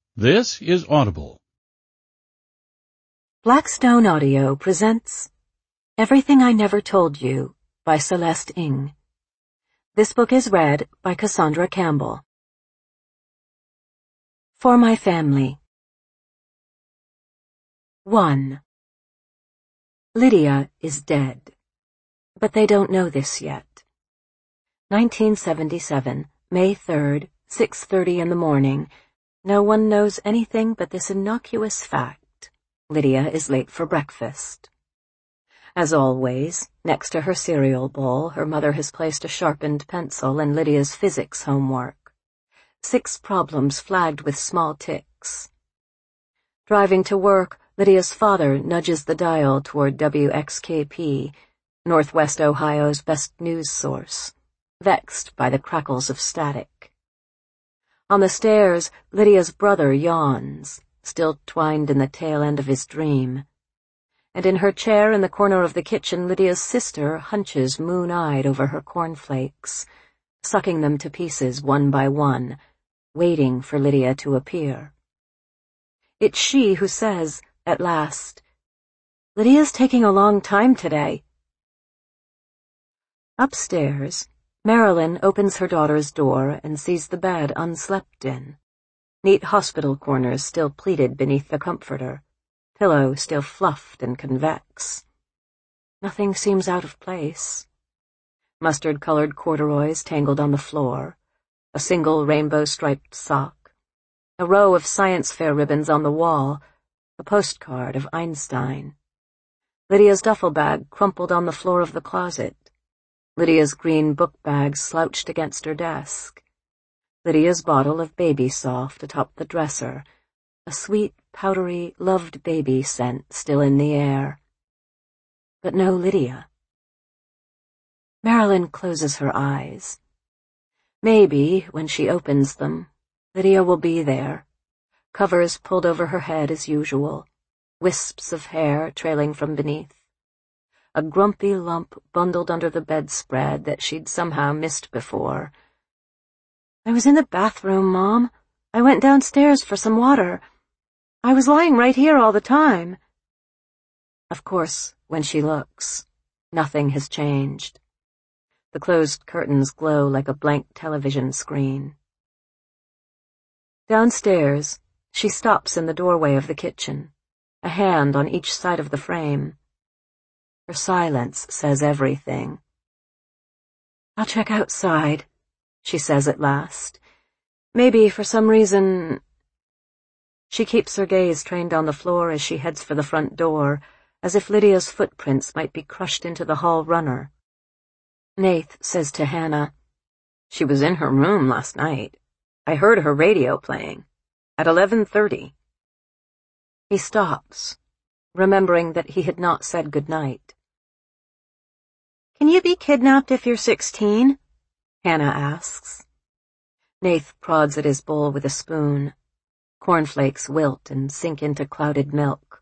This is Audible. Blackstone Audio presents Everything I Never Told You by Celeste Ng. This book is read by Cassandra Campbell. For My Family. 1. Lydia is dead, but they don't know this yet. 1977, May 3rd, 6:30 in the morning. No one knows anything but this innocuous fact. Lydia is late for breakfast. As always, next to her cereal bowl, her mother has placed a sharpened pencil and Lydia's physics homework. 6 problems flagged with small ticks. Driving to work, Lydia's father nudges the dial toward WXKP, Northwest Ohio's best news source, vexed by the crackles of static. On the stairs, Lydia's brother yawns, still twined in the tail end of his dream. And in her chair in the corner of the kitchen, Lydia's sister hunches moon-eyed over her cornflakes, sucking them to pieces one by one, waiting for Lydia to appear. It's she who says, at last, "Lydia's taking a long time today." Upstairs, Marilyn opens her daughter's door and sees the bed unslept in. Neat hospital corners still pleated beneath the comforter, pillow still fluffed and convex. Nothing seems out of place. Mustard-colored corduroys tangled on the floor, a single rainbow-striped sock, a row of science fair ribbons on the wall, a postcard of Einstein. Lydia's duffel bag crumpled on the floor of the closet. Lydia's green book bag slouched against her desk. Lydia's bottle of Baby Soft atop the dresser, a sweet, powdery, loved baby scent still in the air. But no Lydia. Marilyn closes her eyes. Maybe, when she opens them, Lydia will be there, covers pulled over her head as usual, wisps of hair trailing from beneath. A grumpy lump bundled under the bedspread that she'd somehow missed before. "I was in the bathroom, Mom. I went downstairs for some water. I was lying right here all the time." Of course, when she looks, nothing has changed. The closed curtains glow like a blank television screen. Downstairs, she stops in the doorway of the kitchen, a hand on each side of the frame. Her silence says everything. "I'll check outside," she says at last. "Maybe for some reason—" She keeps her gaze trained on the floor as she heads for the front door, as if Lydia's footprints might be crushed into the hall runner. Nath says to Hannah, "She was in her room last night. I heard her radio playing. At 11:30. He stops, remembering that he had not said goodnight. "Can you be kidnapped if you're 16? Hannah asks. Nath prods at his bowl with a spoon. Cornflakes wilt and sink into clouded milk.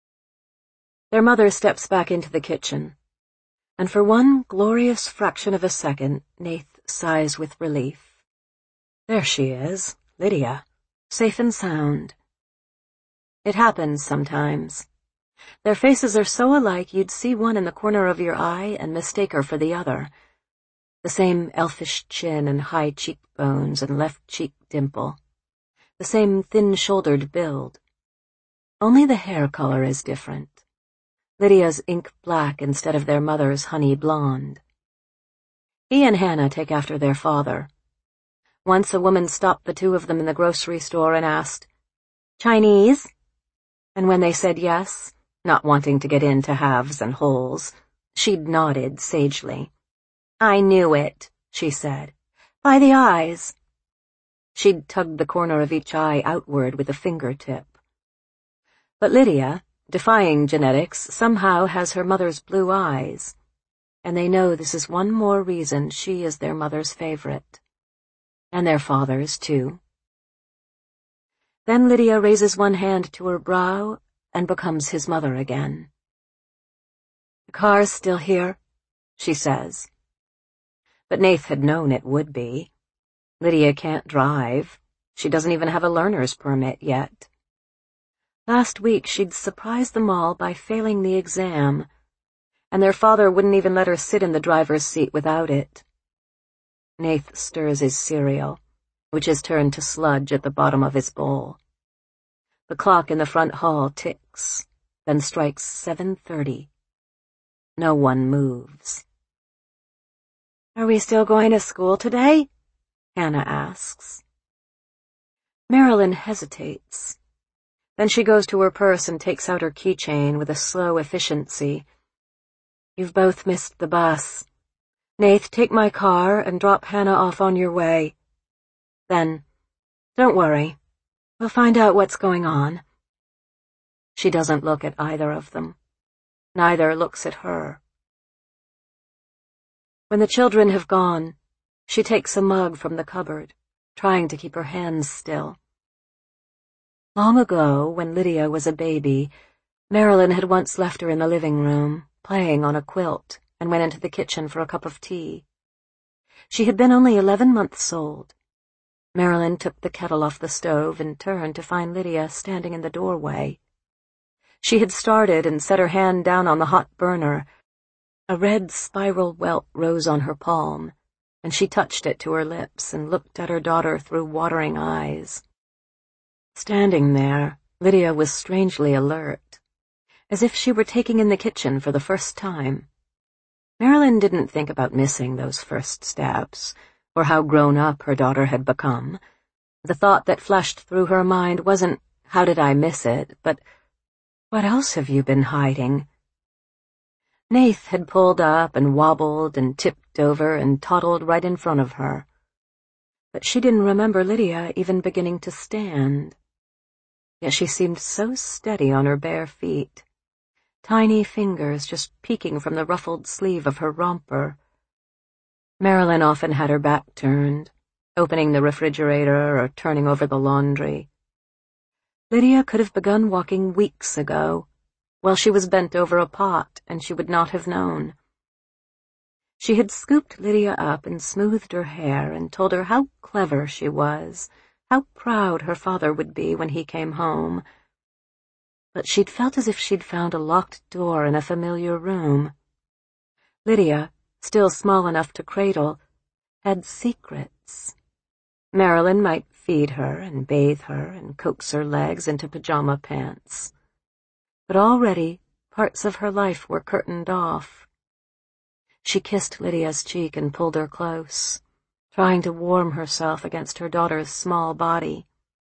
Their mother steps back into the kitchen, and for one glorious fraction of a second, Nath sighs with relief. There she is, Lydia, safe and sound. It happens sometimes. Their faces are so alike you'd see one in the corner of your eye and mistake her for the other. The same elfish chin and high cheekbones and left cheek dimple. The same thin-shouldered build. Only the hair color is different. Lydia's ink black instead of their mother's honey blonde. He and Hannah take after their father. Once a woman stopped the two of them in the grocery store and asked, "Chinese?" And when they said yes, not wanting to get into halves and wholes, she'd nodded sagely. "I knew it," she said. "By the eyes." She'd tugged the corner of each eye outward with a fingertip. But Lydia, defying genetics, somehow has her mother's blue eyes, and they know this is one more reason she is their mother's favorite. And their father's, too. Then Lydia raises one hand to her brow and becomes his mother again. "The car's still here," she says. But Nath had known it would be. Lydia can't drive. She doesn't even have a learner's permit yet. Last week she'd surprised them all by failing the exam, and their father wouldn't even let her sit in the driver's seat without it. Nath stirs his cereal, which is turned to sludge at the bottom of his bowl. The clock in the front hall ticks, then strikes 7:30. No one moves. "Are we still going to school today?" Hannah asks. Marilyn hesitates. Then she goes to her purse and takes out her keychain with a slow efficiency. "You've both missed the bus. Nath, take my car and drop Hannah off on your way. Then, don't worry. We'll find out what's going on." She doesn't look at either of them. Neither looks at her. When the children have gone, she takes a mug from the cupboard, trying to keep her hands still. Long ago, when Lydia was a baby, Marilyn had once left her in the living room, playing on a quilt, and went into the kitchen for a cup of tea. She had been only 11 months old. Marilyn took the kettle off the stove and turned to find Lydia standing in the doorway. She had started and set her hand down on the hot burner. A red spiral welt rose on her palm, and she touched it to her lips and looked at her daughter through watering eyes. Standing there, Lydia was strangely alert, as if she were taking in the kitchen for the first time. Marilyn didn't think about missing those first steps, or how grown up her daughter had become. The thought that flashed through her mind wasn't, "How did I miss it?" but, "What else have you been hiding?" Nath had pulled up and wobbled and tipped over and toddled right in front of her. But she didn't remember Lydia even beginning to stand. Yet she seemed so steady on her bare feet, tiny fingers just peeking from the ruffled sleeve of her romper. Marilyn often had her back turned, opening the refrigerator or turning over the laundry. Lydia could have begun walking weeks ago, while she was bent over a pot, and she would not have known. She had scooped Lydia up and smoothed her hair and told her how clever she was, how proud her father would be when he came home. But she'd felt as if she'd found a locked door in a familiar room. Lydia, still small enough to cradle, had secrets. Marilyn might feed her and bathe her and coax her legs into pajama pants. But already parts of her life were curtained off. She kissed Lydia's cheek and pulled her close, trying to warm herself against her daughter's small body.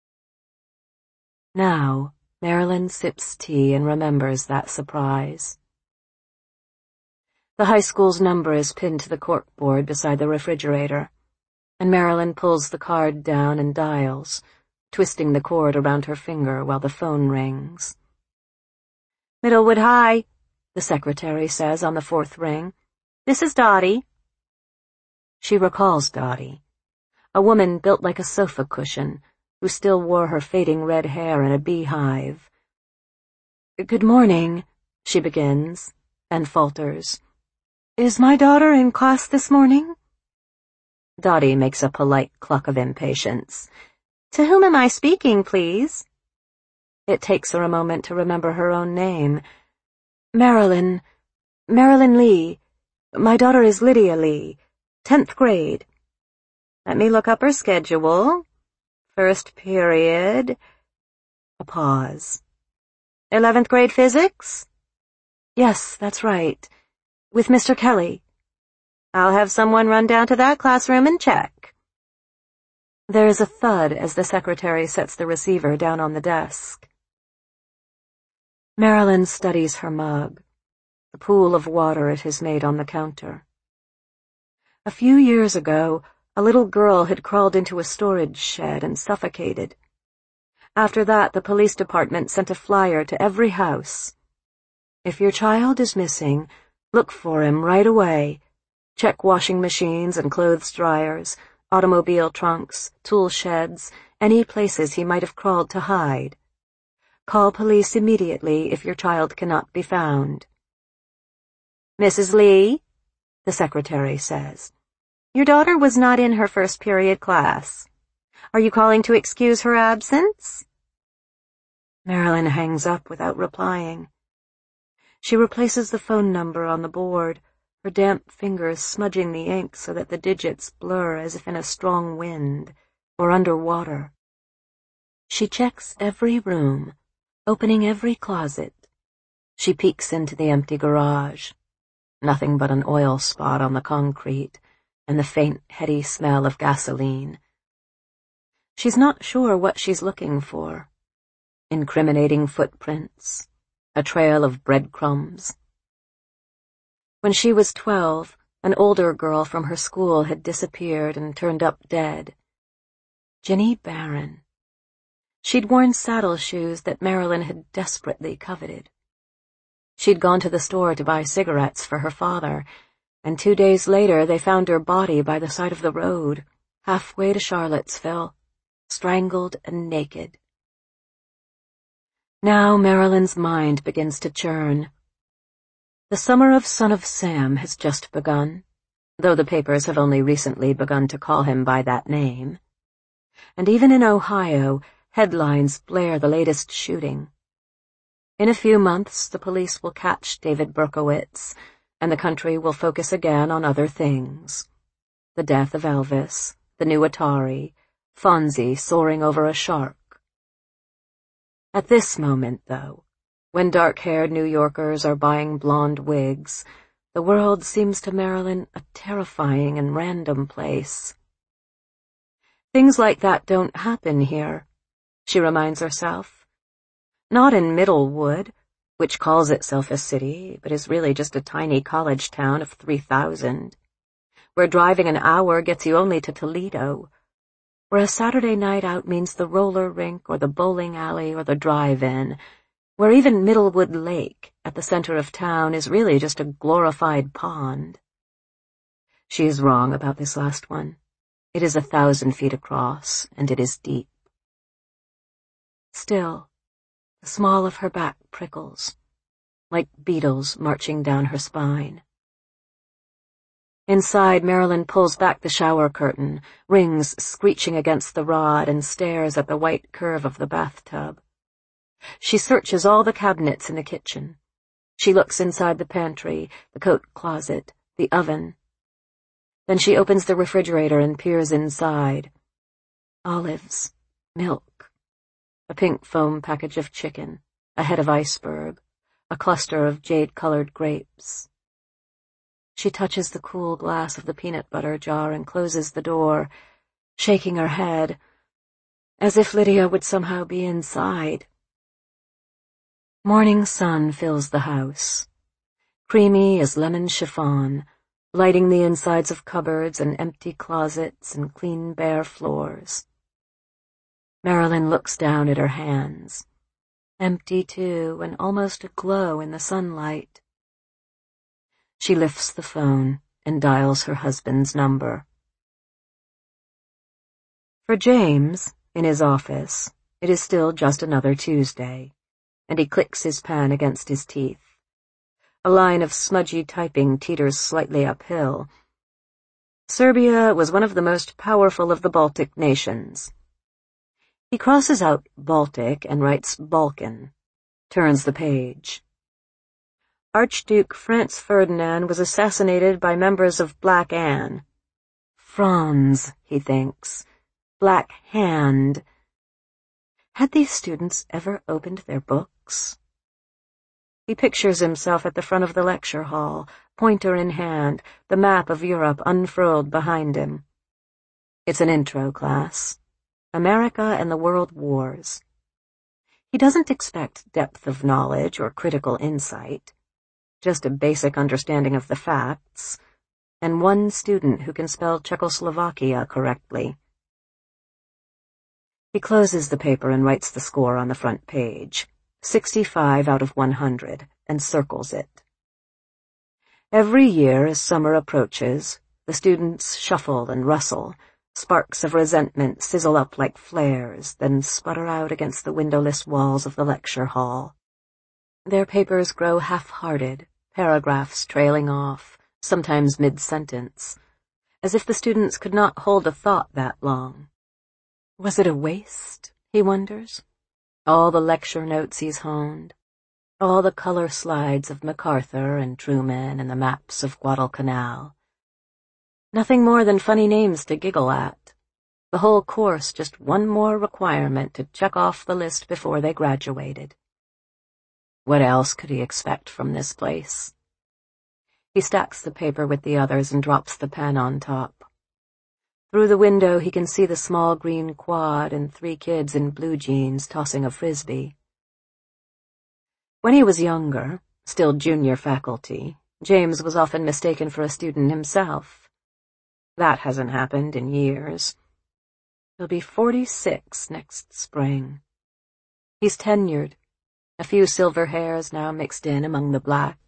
Now, Marilyn sips tea and remembers that surprise. The high school's number is pinned to the corkboard beside the refrigerator, and Marilyn pulls the card down and dials, twisting the cord around her finger while the phone rings. "Middlewood High," the secretary says on the 4th ring. "This is Dottie." She recalls Dottie, a woman built like a sofa cushion, who still wore her fading red hair in a beehive. "Good morning," she begins, and falters. "Is my daughter in class this morning?" Dottie makes a polite cluck of impatience. "To whom am I speaking, please?" It takes her a moment to remember her own name. Marilyn Lee. My daughter is Lydia Lee, 10th grade. Let me look up her schedule. First period." A pause. 11th grade physics?" "Yes, that's right. With Mr. Kelly." "I'll have someone run down to that classroom and check." There is a thud as the secretary sets the receiver down on the desk. Marilyn studies her mug, the pool of water it has made on the counter. A few years ago, a little girl had crawled into a storage shed and suffocated. After that, the police department sent a flyer to every house. "If your child is missing, look for him right away. Check washing machines and clothes dryers, automobile trunks, tool sheds, any places he might have crawled to hide. Call police immediately if your child cannot be found." "Mrs. Lee," the secretary says, "your daughter was not in her first period class. Are you calling to excuse her absence? Marilyn hangs up without replying. She replaces the phone number on the board, her damp fingers smudging the ink so that the digits blur as if in a strong wind or under water. She checks every room, opening every closet. She peeks into the empty garage. Nothing but an oil spot on the concrete and the faint, heady smell of gasoline. She's not sure what she's looking for. Incriminating footprints, a trail of breadcrumbs. When she was 12, an older girl from her school had disappeared and turned up dead. Jenny Barron. She'd worn saddle shoes that Marilyn had desperately coveted. She'd gone to the store to buy cigarettes for her father, and 2 days later they found her body by the side of the road, halfway to Charlottesville, strangled and naked. Now Marilyn's mind begins to churn. The summer of Son of Sam has just begun, though the papers have only recently begun to call him by that name. And even in Ohio, headlines blare the latest shooting. In a few months, the police will catch David Berkowitz, and the country will focus again on other things. The death of Elvis, the new Atari, Fonzie soaring over a shark. At this moment, though, when dark-haired New Yorkers are buying blonde wigs, the world seems to Marilyn a terrifying and random place. Things like that don't happen here, she reminds herself. Not in Middlewood, which calls itself a city, but is really just a tiny college town of 3,000, where driving an hour gets you only to Toledo, where a Saturday night out means the roller rink or the bowling alley or the drive-in, where even Middlewood Lake, at the center of town, is really just a glorified pond. She is wrong about this last one. It is 1,000 feet across, and it is deep. Still, the small of her back prickles, like beetles marching down her spine. Inside, Marilyn pulls back the shower curtain, rings screeching against the rod, and stares at the white curve of the bathtub. She searches all the cabinets in the kitchen. She looks inside the pantry, the coat closet, the oven. Then she opens the refrigerator and peers inside. Olives, milk, a pink foam package of chicken, a head of iceberg, a cluster of jade-colored grapes. She touches the cool glass of the peanut butter jar and closes the door, shaking her head, as if Lydia would somehow be inside. Morning sun fills the house, creamy as lemon chiffon, lighting the insides of cupboards and empty closets and clean bare floors. Marilyn looks down at her hands, empty too and almost aglow in the sunlight. She lifts the phone and dials her husband's number. For James, in his office, it is still just another Tuesday, and he clicks his pen against his teeth. A line of smudgy typing teeters slightly uphill. Serbia was one of the most powerful of the Baltic nations. He crosses out Baltic and writes Balkan, turns the page. Archduke Franz Ferdinand was assassinated by members of Black Anne. Franz, he thinks. Black Hand. Had these students ever opened their books? He pictures himself at the front of the lecture hall, pointer in hand, the map of Europe unfurled behind him. It's an intro class. America and the World Wars. He doesn't expect depth of knowledge or critical insight. Just a basic understanding of the facts, and one student who can spell Czechoslovakia correctly. He closes the paper and writes the score on the front page, 65 out of 100, and circles it. Every year, as summer approaches, the students shuffle and rustle. Sparks of resentment sizzle up like flares, then sputter out against the windowless walls of the lecture hall. Their papers grow half-hearted, paragraphs trailing off, sometimes mid-sentence, as if the students could not hold a thought that long. Was it a waste, he wonders? All the lecture notes he's honed, all the color slides of MacArthur and Truman and the maps of Guadalcanal. Nothing more than funny names to giggle at. The whole course just one more requirement to check off the list before they graduated. What else could he expect from this place? He stacks the paper with the others and drops the pen on top. Through the window he can see the small green quad and 3 kids in blue jeans tossing a frisbee. When he was younger, still junior faculty, James was often mistaken for a student himself. That hasn't happened in years. He'll be 46 next spring. He's tenured, a few silver hairs now mixed in among the black.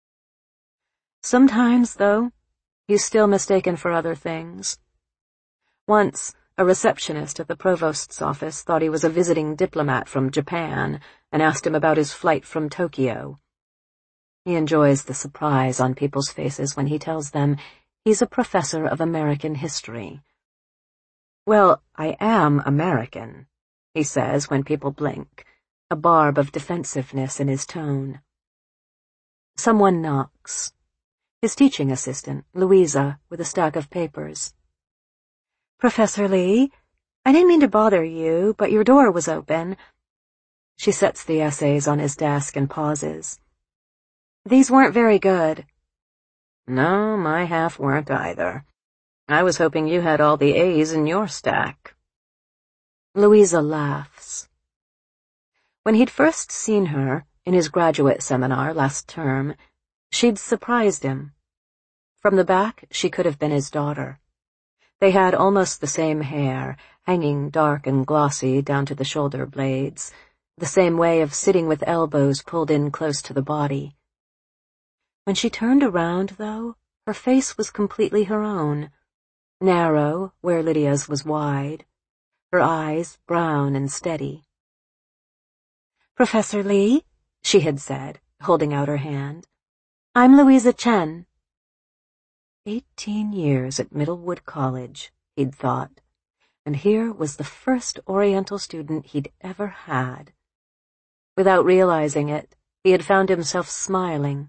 Sometimes, though, he's still mistaken for other things. Once, a receptionist at the provost's office thought he was a visiting diplomat from Japan and asked him about his flight from Tokyo. He enjoys the surprise on people's faces when he tells them he's a professor of American history. "Well, I am American," he says when people blink, a barb of defensiveness in his tone. Someone knocks. His teaching assistant, Louisa, with a stack of papers. "Professor Lee, I didn't mean to bother you, but your door was open." She sets the essays on his desk and pauses. "These weren't very good." "No, my half weren't either. I was hoping you had all the A's in your stack." Louisa laughs. When he'd first seen her, in his graduate seminar last term, she'd surprised him. From the back, she could have been his daughter. They had almost the same hair, hanging dark and glossy down to the shoulder blades, the same way of sitting with elbows pulled in close to the body. When she turned around, though, her face was completely her own, narrow where Lydia's was wide, her eyes brown and steady. "Professor Lee," she had said, holding out her hand, "I'm Louisa Chen." 18 years at Middlewood College, he'd thought, and here was the first Oriental student he'd ever had. Without realizing it, he had found himself smiling.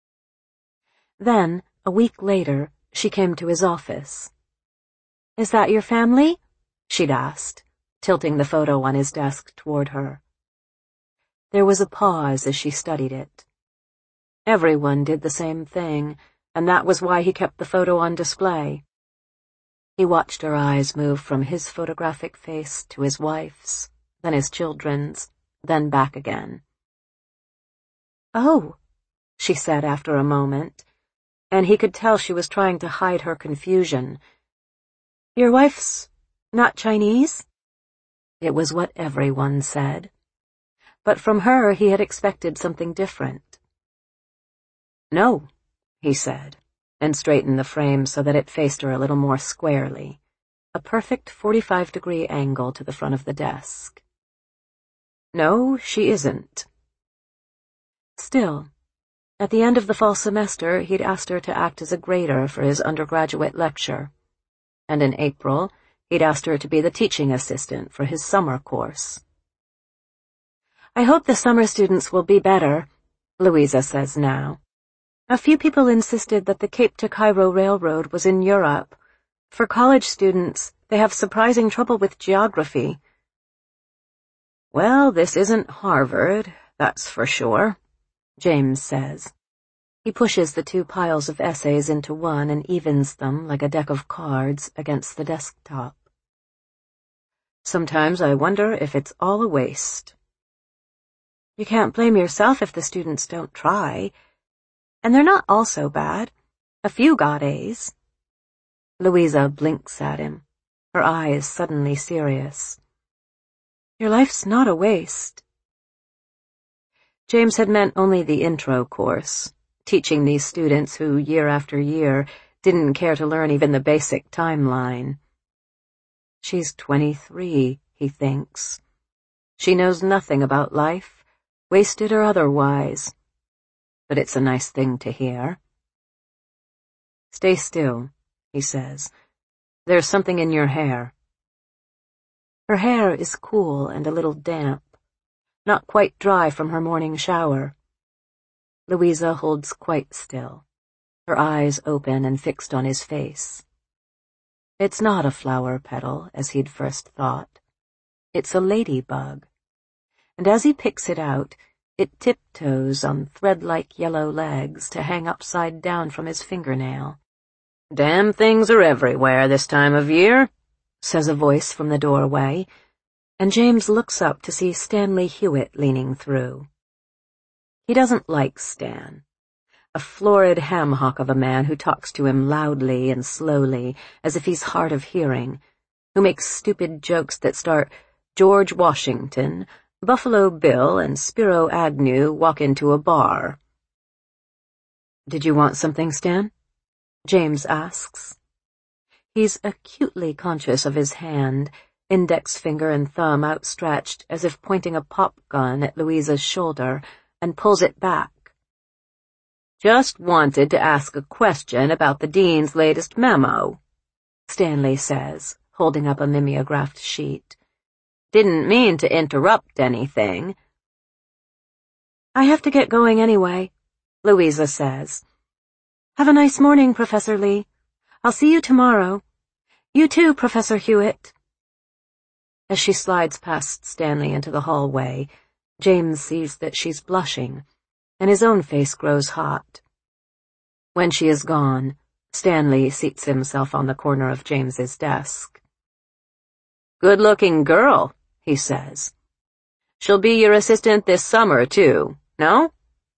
Then, a week later, she came to his office. "Is that your family?" she'd asked, tilting the photo on his desk toward her. There was a pause as she studied it. Everyone did the same thing, and that was why he kept the photo on display. He watched her eyes move from his photographic face to his wife's, then his children's, then back again. "Oh," she said after a moment, and he could tell she was trying to hide her confusion. "Your wife's not Chinese?" It was what everyone said. But from her he had expected something different. "No," he said, and straightened the frame so that it faced her a little more squarely, a perfect 45-degree angle to the front of the desk. "No, she isn't." Still, at the end of the fall semester, he'd asked her to act as a grader for his undergraduate lecture, and in April, he'd asked her to be the teaching assistant for his summer course. "I hope the summer students will be better," Louisa says now. "A few people insisted that the Cape to Cairo Railroad was in Europe. For college students, they have surprising trouble with geography." "Well, this isn't Harvard, that's for sure," James says. He pushes the 2 piles of essays into one and evens them like a deck of cards against the desktop. "Sometimes I wonder if it's all a waste." "You can't blame yourself if the students don't try. And they're not all so bad. A few got A's." Louisa blinks at him, her eyes suddenly serious. "Your life's not a waste." James had meant only the intro course, teaching these students who, year after year, didn't care to learn even the basic timeline. She's 23, he thinks. She knows nothing about life, wasted or otherwise. But it's a nice thing to hear. "Stay still," he says. "There's something in your hair." Her hair is cool and a little damp, not quite dry from her morning shower. Louisa holds quite still, her eyes open and fixed on his face. It's not a flower petal, as he'd first thought. It's a ladybug, and as he picks it out, it tiptoes on thread-like yellow legs to hang upside down from his fingernail. "Damn things are everywhere this time of year," says a voice from the doorway, and James looks up to see Stanley Hewitt leaning through. He doesn't like Stan, a florid ham-hock of a man who talks to him loudly and slowly, as if he's hard of hearing, who makes stupid jokes that start, "George Washington, Buffalo Bill, and Spiro Agnew walk into a bar." "Did you want something, Stan?" James asks. He's acutely conscious of his hand, index finger and thumb outstretched as if pointing a pop gun at Louisa's shoulder, and pulls it back. "Just wanted to ask a question about the dean's latest memo," Stanley says, holding up a mimeographed sheet. "Didn't mean to interrupt anything." "I have to get going anyway," Louisa says. "Have a nice morning, Professor Lee. I'll see you tomorrow. You too, Professor Hewitt." As she slides past Stanley into the hallway, James sees that she's blushing, and his own face grows hot. When she is gone, Stanley seats himself on the corner of James's desk. "Good-looking girl," he says. "She'll be your assistant this summer, too, no?"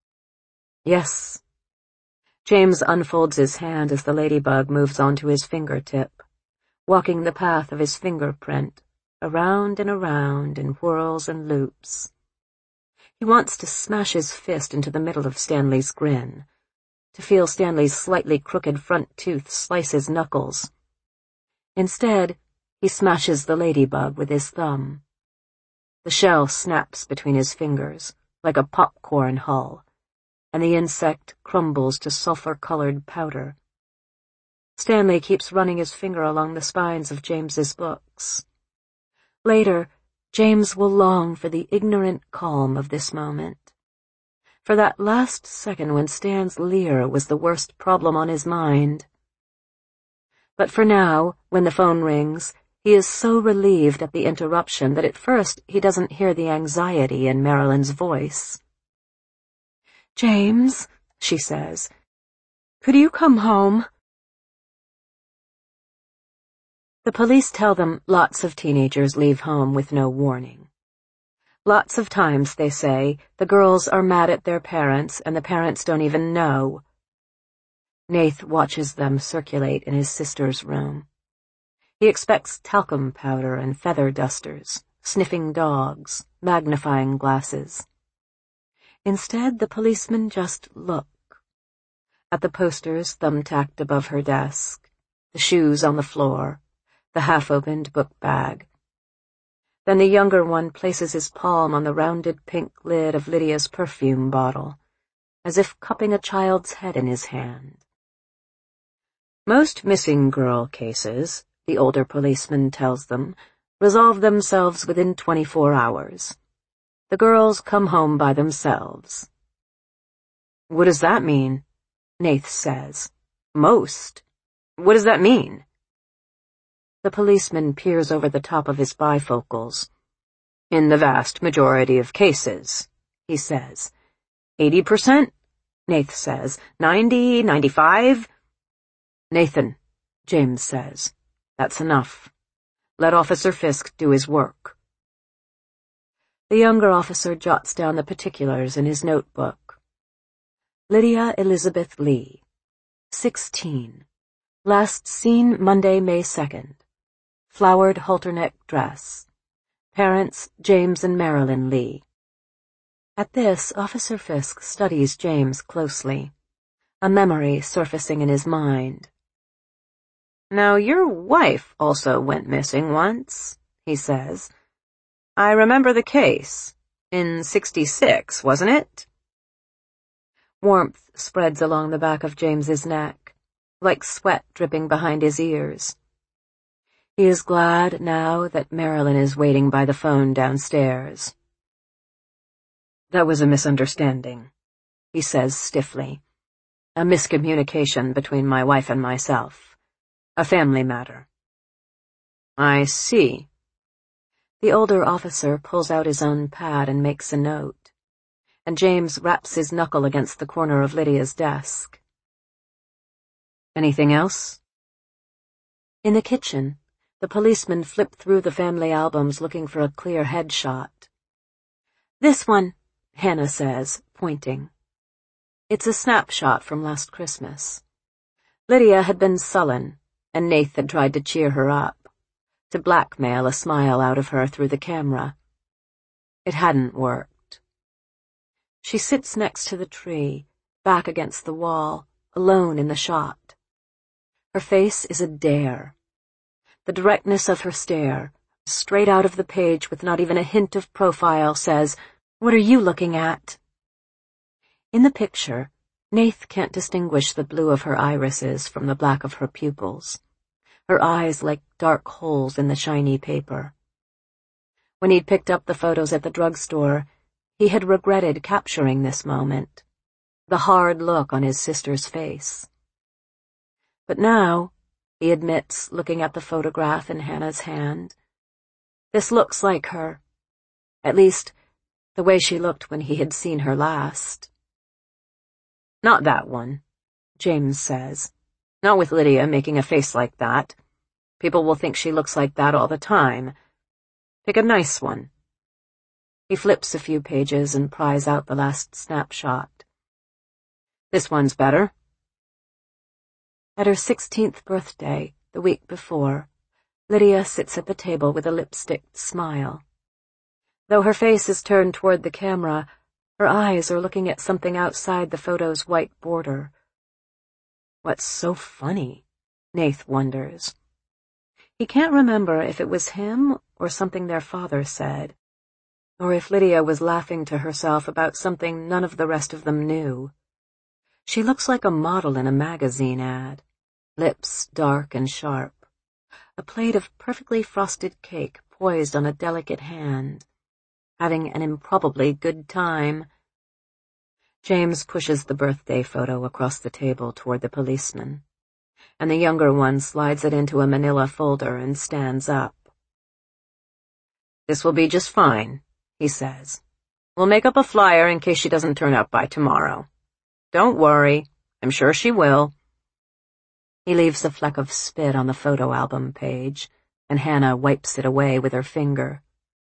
"Yes." James unfolds his hand as the ladybug moves onto his fingertip, walking the path of his fingerprint, around and around in whirls and loops. He wants to smash his fist into the middle of Stanley's grin, to feel Stanley's slightly crooked front tooth slice his knuckles. Instead, he smashes the ladybug with his thumb. The shell snaps between his fingers, like a popcorn hull, and the insect crumbles to sulphur-colored powder. Stanley keeps running his finger along the spines of James's books. Later, James will long for the ignorant calm of this moment, for that last second when Stan's leer was the worst problem on his mind. But for now, when the phone rings, he is so relieved at the interruption that at first he doesn't hear the anxiety in Marilyn's voice. "James," she says, "could you come home?" The police tell them lots of teenagers leave home with no warning. Lots of times, they say, the girls are mad at their parents and the parents don't even know. Nath watches them circulate in his sister's room. He expects talcum powder and feather dusters, sniffing dogs, magnifying glasses. Instead, the policemen just look. At the posters thumbtacked above her desk, the shoes on the floor, the half-opened book bag. Then the younger one places his palm on the rounded pink lid of Lydia's perfume bottle, as if cupping a child's head in his hand. Most missing girl cases, the older policeman tells them, resolve themselves within 24 hours. The girls come home by themselves. "What does that mean?" Nath says. "Most? What does that mean?" The policeman peers over the top of his bifocals. "In the vast majority of cases," he says. 80%? Nath says. 90, 95? "Nathan," James says. "That's enough. Let Officer Fisk do his work." The younger officer jots down the particulars in his notebook. Lydia Elizabeth Lee, 16. Last seen Monday, May 2nd. Flowered halterneck dress. Parents James and Marilyn Lee. At this, Officer Fisk studies James closely, a memory surfacing in his mind. "Now, your wife also went missing once," he says. "I remember the case. In 66, wasn't it?" Warmth spreads along the back of James's neck, like sweat dripping behind his ears. He is glad now that Marilyn is waiting by the phone downstairs. "That was a misunderstanding," he says stiffly. "A miscommunication between my wife and myself. A family matter." "I see." The older officer pulls out his own pad and makes a note, and James raps his knuckle against the corner of Lydia's desk. "Anything else?" In the kitchen, the policeman flipped through the family albums looking for a clear headshot. "This one," Hannah says, pointing. It's a snapshot from last Christmas. Lydia had been sullen, and Nath had tried to cheer her up, to blackmail a smile out of her through the camera. It hadn't worked. She sits next to the tree, back against the wall, alone in the shot. Her face is a dare. The directness of her stare, straight out of the page with not even a hint of profile, says, "What are you looking at?" In the picture, Nath can't distinguish the blue of her irises from the black of her pupils, her eyes like dark holes in the shiny paper. When he'd picked up the photos at the drugstore, he had regretted capturing this moment, the hard look on his sister's face. But now, he admits, looking at the photograph in Hannah's hand, this looks like her, at least the way she looked when he had seen her last. "Not that one," James says. "Not with Lydia making a face like that. People will think she looks like that all the time. Pick a nice one." He flips a few pages and pries out the last snapshot. "This one's better." At her 16th birthday, the week before, Lydia sits at the table with a lipsticked smile. Though her face is turned toward the camera, her eyes are looking at something outside the photo's white border. What's so funny? Nath wonders. He can't remember if it was him or something their father said, or if Lydia was laughing to herself about something none of the rest of them knew. She looks like a model in a magazine ad, lips dark and sharp, a plate of perfectly frosted cake poised on a delicate hand, having an improbably good time. James pushes the birthday photo across the table toward the policeman, and the younger one slides it into a manila folder and stands up. "This will be just fine," he says. "We'll make up a flyer in case she doesn't turn up by tomorrow. Don't worry, I'm sure she will." He leaves a fleck of spit on the photo album page, and Hannah wipes it away with her finger.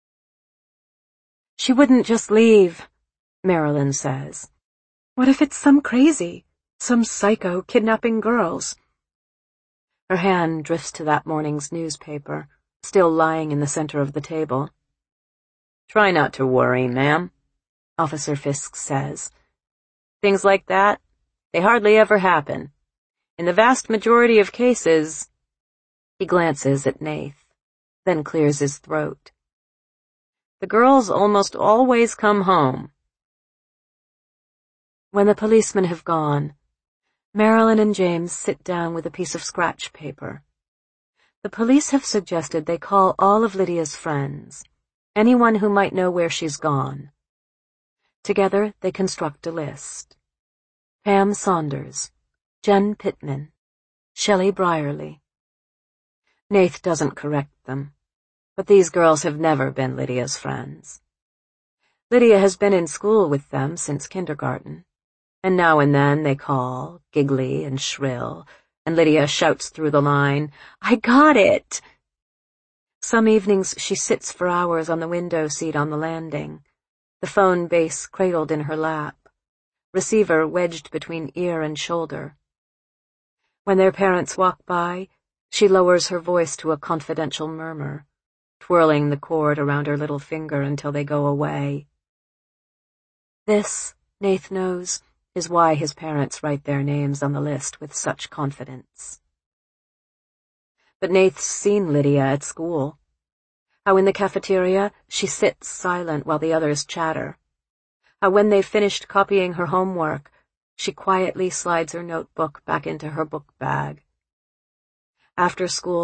"She wouldn't just leave," Marilyn says. "What if it's some crazy, some psycho kidnapping girls?" Her hand drifts to that morning's newspaper, still lying in the center of the table. "Try not to worry, ma'am," Officer Fisk says. "Things like that, they hardly ever happen. In the vast majority of cases—" He glances at Nath, then clears his throat. "The girls almost always come home." When the policemen have gone, Marilyn and James sit down with a piece of scratch paper. The police have suggested they call all of Lydia's friends, anyone who might know where she's gone. Together, they construct a list. Pam Saunders, Jen Pittman, Shelley Brierly. Nath doesn't correct them, but these girls have never been Lydia's friends. Lydia has been in school with them since kindergarten, and now and then they call, giggly and shrill, and Lydia shouts through the line, "I got it!" Some evenings she sits for hours on the window seat on the landing, the phone base cradled in her lap, receiver wedged between ear and shoulder. When their parents walk by, she lowers her voice to a confidential murmur, twirling the cord around her little finger until they go away. This, Nath knows, is why his parents write their names on the list with such confidence. But Nath's seen Lydia at school. How in the cafeteria she sits silent while the others chatter. How when they've finished copying her homework, she quietly slides her notebook back into her book bag. After school,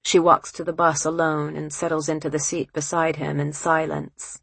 She walks to the bus alone and settles into the seat beside him in silence.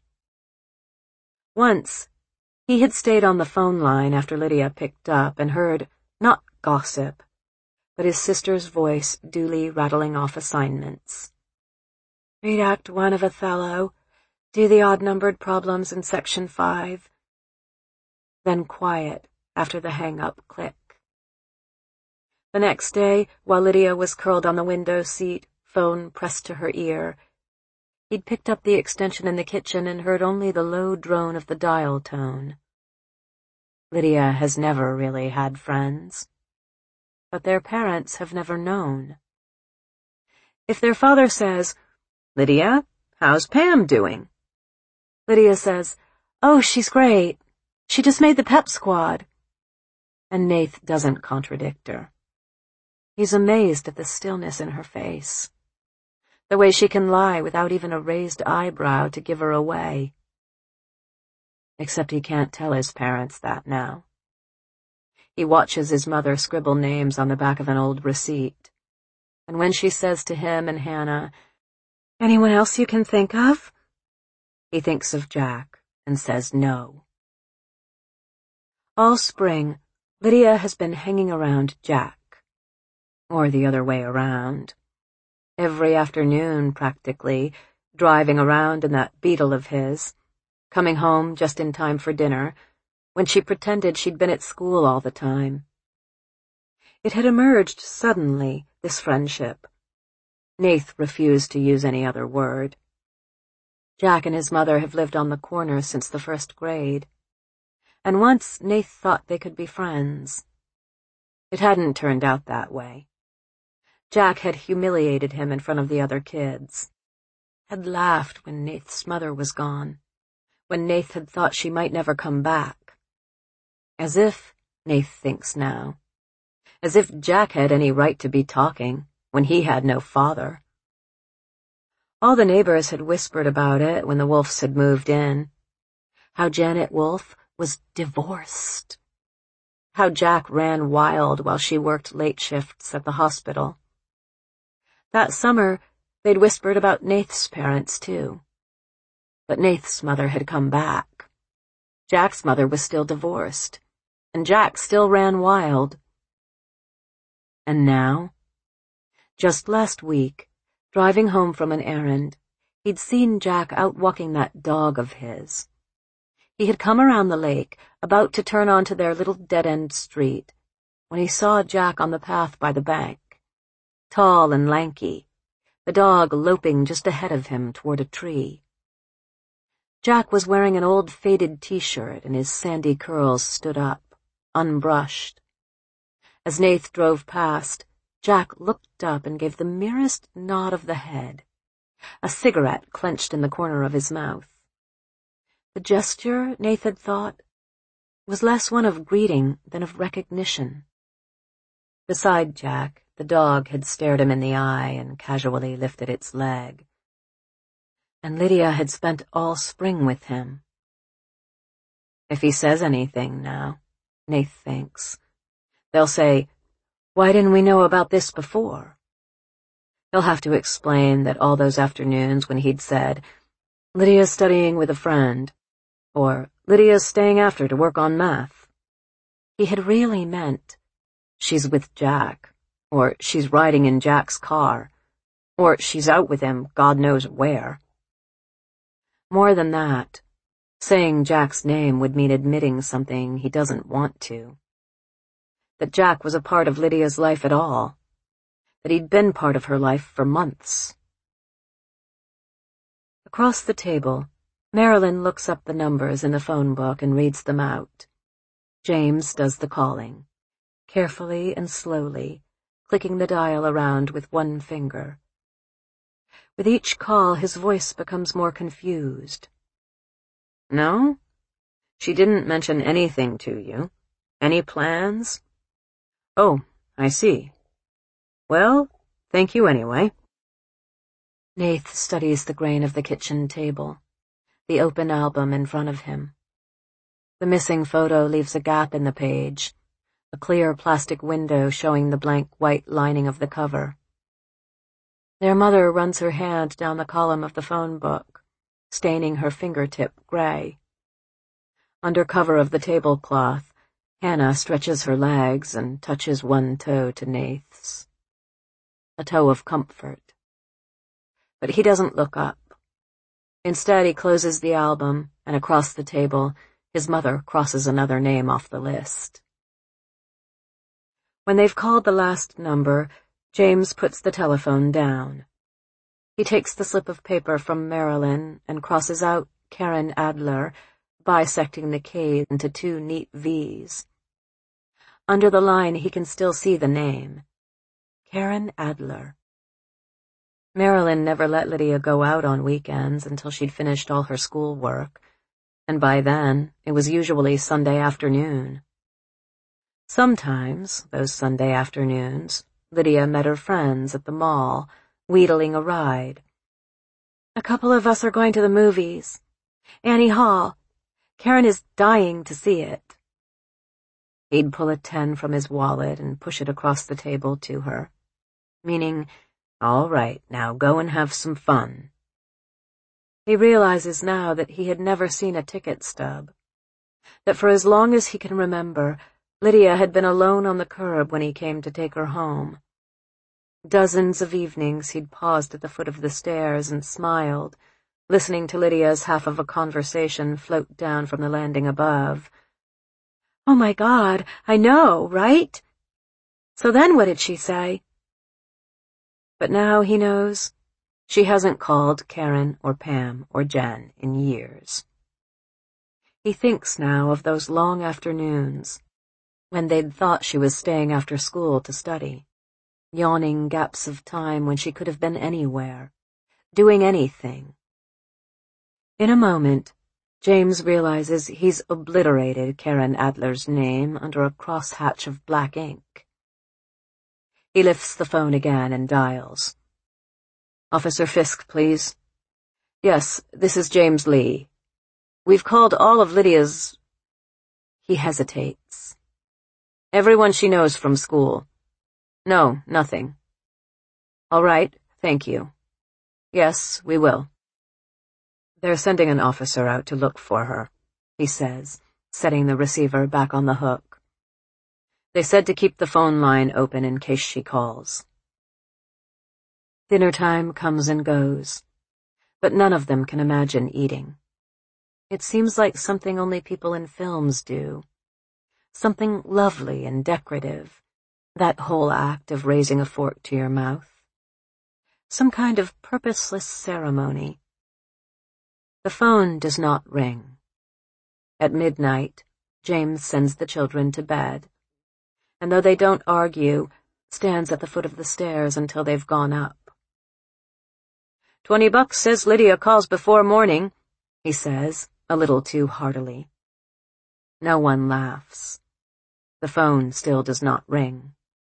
Once, he had stayed on the phone line after Lydia picked up and heard, not gossip, but his sister's voice duly rattling off assignments. Read Act 1 of Othello. Do the odd-numbered problems in Section 5. Then quiet after the hang-up click. The next day, while Lydia was curled on the window seat, phone pressed to her ear, he'd picked up the extension in the kitchen and heard only the low drone of the dial tone. Lydia has never really had friends, but their parents have never known. If their father says, "Lydia, how's Pam doing?" Lydia says, "Oh, she's great. She just made the pep squad." And Nath doesn't contradict her. He's amazed at the stillness in her face, the way she can lie without even a raised eyebrow to give her away. Except he can't tell his parents that now. He watches his mother scribble names on the back of an old receipt, and when she says to him and Hannah, "Anyone else you can think of?" he thinks of Jack and says no. All spring, Lydia has been hanging around Jack. Or the other way around. Every afternoon, practically, driving around in that Beetle of his, coming home just in time for dinner, when she pretended she'd been at school all the time. It had emerged suddenly, this friendship. Nath refused to use any other word. Jack and his mother have lived on the corner since the first grade, and once Nath thought they could be friends. It hadn't turned out that way. Jack had humiliated him in front of the other kids, had laughed when Nath's mother was gone, when Nath had thought she might never come back. As if, Nath thinks now, as if Jack had any right to be talking when he had no father. All the neighbors had whispered about it when the Wolfs had moved in. How Janet Wolf was divorced. How Jack ran wild while she worked late shifts at the hospital. That summer, they'd whispered about Nath's parents, too. But Nath's mother had come back. Jack's mother was still divorced, and Jack still ran wild. And now? Just last week, driving home from an errand, he'd seen Jack out walking that dog of his. He had come around the lake, about to turn onto their little dead-end street, when he saw Jack on the path by the bank, tall and lanky, the dog loping just ahead of him toward a tree. Jack was wearing an old faded t-shirt and his sandy curls stood up, unbrushed. As Nath drove past, Jack looked up and gave the merest nod of the head, a cigarette clenched in the corner of his mouth. The gesture, Nath had thought, was less one of greeting than of recognition. Beside Jack, the dog had stared him in the eye and casually lifted its leg. And Lydia had spent all spring with him. If he says anything now, Nath thinks, they'll say, "Why didn't we know about this before?" He'll have to explain that all those afternoons when he'd said, "Lydia's studying with a friend," or "Lydia's staying after to work on math," he had really meant, "She's with Jack," or "She's riding in Jack's car," or "She's out with him, God knows where." More than that, saying Jack's name would mean admitting something he doesn't want to. That Jack was a part of Lydia's life at all. That he'd been part of her life for months. Across the table, Marilyn looks up the numbers in the phone book and reads them out. James does the calling, carefully and slowly, clicking the dial around with one finger. With each call, his voice becomes more confused. "No? She didn't mention anything to you? Any plans? Oh, I see. Well, thank you anyway." Nath studies the grain of the kitchen table, the open album in front of him. The missing photo leaves a gap in the page, a clear plastic window showing the blank white lining of the cover. Their mother runs her hand down the column of the phone book, staining her fingertip gray. Under cover of the tablecloth, Hannah stretches her legs and touches one toe to Nath's. A toe of comfort. But he doesn't look up. Instead, he closes the album, and across the table, his mother crosses another name off the list. When they've called the last number, James puts the telephone down. He takes the slip of paper from Marilyn and crosses out Karen Adler, bisecting the K into two neat V's. Under the line, he can still see the name. Karen Adler. Marilyn never let Lydia go out on weekends until she'd finished all her schoolwork, and by then, it was usually Sunday afternoon. Sometimes, those Sunday afternoons, Lydia met her friends at the mall, wheedling a ride. "A couple of us are going to the movies. Annie Hall. Karen is dying to see it." He'd pull a 10 from his wallet and push it across the table to her, meaning, "All right, now go and have some fun." He realizes now that he had never seen a ticket stub, that for as long as he can remember, Lydia had been alone on the curb when he came to take her home. Dozens of evenings he'd paused at the foot of the stairs and smiled, listening to Lydia's half of a conversation float down from the landing above. "Oh my God, I know, right? So then what did she say?" But now he knows she hasn't called Karen or Pam or Jen in years. He thinks now of those long afternoons when they'd thought she was staying after school to study, yawning gaps of time when she could have been anywhere, doing anything. In a moment, James realizes he's obliterated Karen Adler's name under a crosshatch of black ink. He lifts the phone again and dials. "Officer Fisk, please." "Yes, this is James Lee. We've called all of Lydia's—" He hesitates. "Everyone she knows from school." "No, nothing." "All right, thank you." "Yes, we will." "They're sending an officer out to look for her," he says, setting the receiver back on the hook. "They said to keep the phone line open in case she calls." Dinner time comes and goes, but none of them can imagine eating. It seems like something only people in films do. Something lovely and decorative, that whole act of raising a fork to your mouth. Some kind of purposeless ceremony. The phone does not ring. At midnight, James sends the children to bed, and though they don't argue, stands at the foot of the stairs until they've gone up. $20 says Lydia calls before morning, he says, a little too heartily. No one laughs. The phone still does not ring.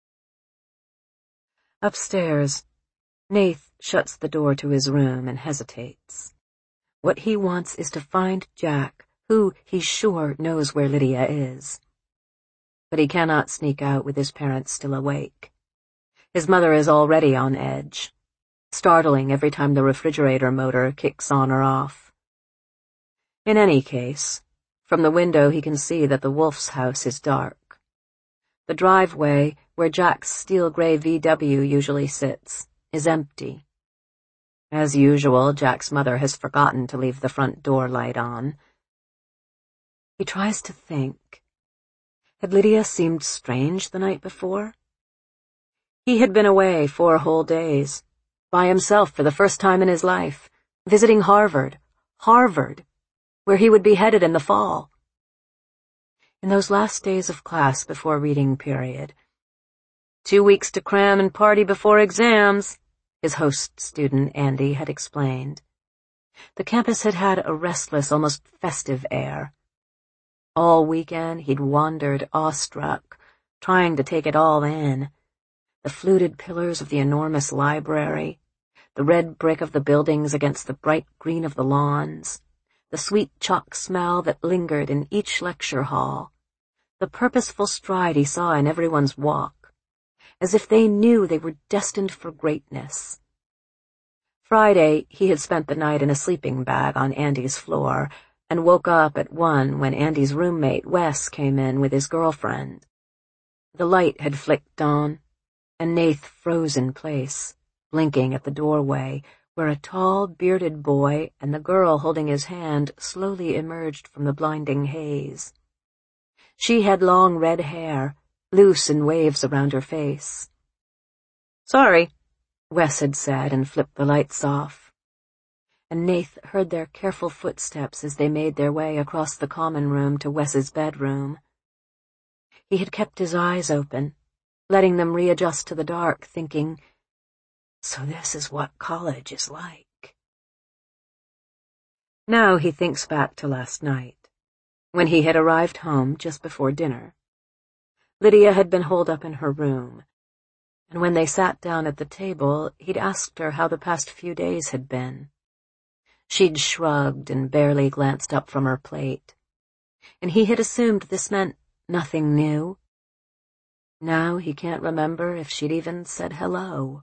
Upstairs, Nath shuts the door to his room and hesitates. What he wants is to find Jack, who, he's sure, knows where Lydia is. But he cannot sneak out with his parents still awake. His mother is already on edge, startling every time the refrigerator motor kicks on or off. In any case, from the window he can see that the Wolf's house is dark. The driveway, where Jack's steel-gray VW usually sits, is empty. As usual, Jack's mother has forgotten to leave the front door light on. He tries to think. Had Lydia seemed strange the night before? He had been away 4 whole days, by himself for the first time in his life, visiting Harvard, where he would be headed in the fall. In those last days of class before reading period, 2 weeks to cram and party before exams, his host student Andy had explained. The campus had had a restless, almost festive air. All weekend he'd wandered awestruck, trying to take it all in. The fluted pillars of the enormous library, the red brick of the buildings against the bright green of the lawns, the sweet chalk smell that lingered in each lecture hall, the purposeful stride he saw in everyone's walk, as if they knew they were destined for greatness, Friday, he had spent the night in a sleeping bag on Andy's floor and woke up at 1 when Andy's roommate, Wes, came in with his girlfriend. The light had flicked on, and Nath froze in place, blinking at the doorway, where a tall, bearded boy and the girl holding his hand slowly emerged from the blinding haze. She had long red hair, loose in waves around her face. "Sorry," Wes had said and flipped the lights off. And Nath heard their careful footsteps as they made their way across the common room to Wes's bedroom. He had kept his eyes open, letting them readjust to the dark, thinking, so this is what college is like. Now he thinks back to last night, when he had arrived home just before dinner. Lydia had been holed up in her room, and when they sat down at the table, he'd asked her how the past few days had been. She'd shrugged and barely glanced up from her plate, and he had assumed this meant nothing new. Now he can't remember if she'd even said hello.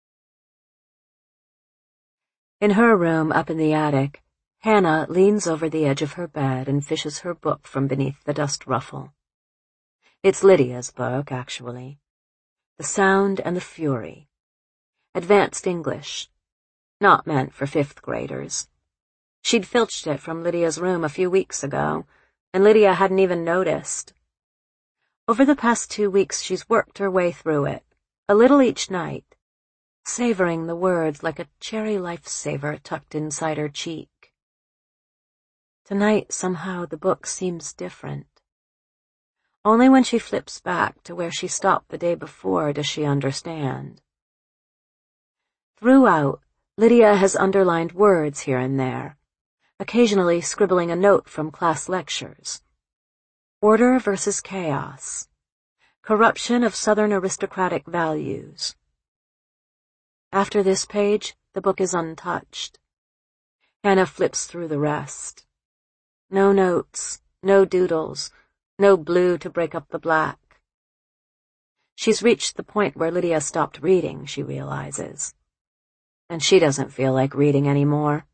In her room up in the attic, Hannah leans over the edge of her bed and fishes her book from beneath the dust ruffle. It's Lydia's book, actually. The Sound and the Fury. Advanced English. Not meant for 5th graders. She'd filched it from Lydia's room a few weeks ago, and Lydia hadn't even noticed. Over the past 2 weeks she's worked her way through it, a little each night, savoring the words like a cherry lifesaver tucked inside her cheek. Tonight, somehow, the book seems different. Only when she flips back to where she stopped the day before does she understand. Throughout, Lydia has underlined words here and there, occasionally scribbling a note from class lectures. Order versus chaos. Corruption of Southern aristocratic values. After this page, the book is untouched. Hannah flips through the rest. No notes, no doodles, no blue to break up the black. She's reached the point where Lydia stopped reading, she realizes. And she doesn't feel like reading anymore.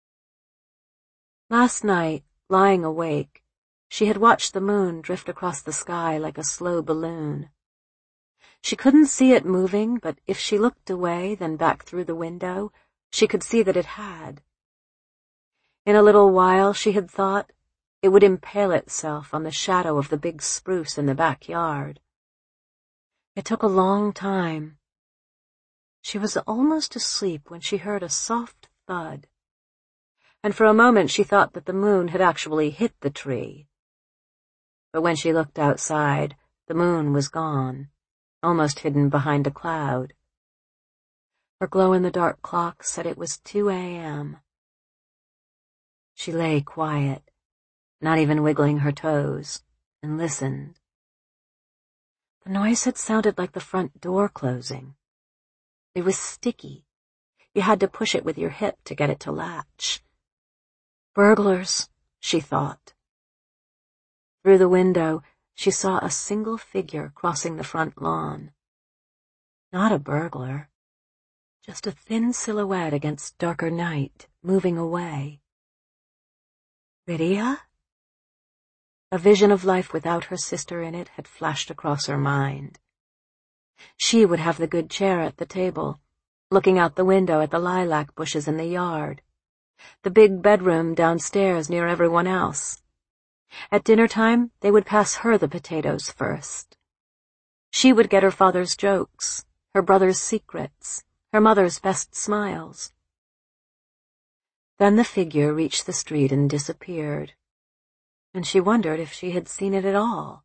Last night, lying awake, she had watched the moon drift across the sky like a slow balloon. She couldn't see it moving, but if she looked away, then back through the window, she could see that it had. In a little while, she had thought, it would impale itself on the shadow of the big spruce in the backyard. It took a long time. She was almost asleep when she heard a soft thud, and for a moment she thought that the moon had actually hit the tree. But when she looked outside, the moon was gone, almost hidden behind a cloud. Her glow-in-the-dark clock said it was 2 a.m. She lay quiet, not even wiggling her toes, and listened. The noise had sounded like the front door closing. It was sticky. You had to push it with your hip to get it to latch. Burglars, she thought. Through the window, she saw a single figure crossing the front lawn. Not a burglar, just a thin silhouette against darker night, moving away. Lydia? A vision of life without her sister in it had flashed across her mind. She would have the good chair at the table, looking out the window at the lilac bushes in the yard, the big bedroom downstairs near everyone else. At dinner time, they would pass her the potatoes first. She would get her father's jokes, her brother's secrets, her mother's best smiles. Then the figure reached the street and disappeared, and she wondered if she had seen it at all.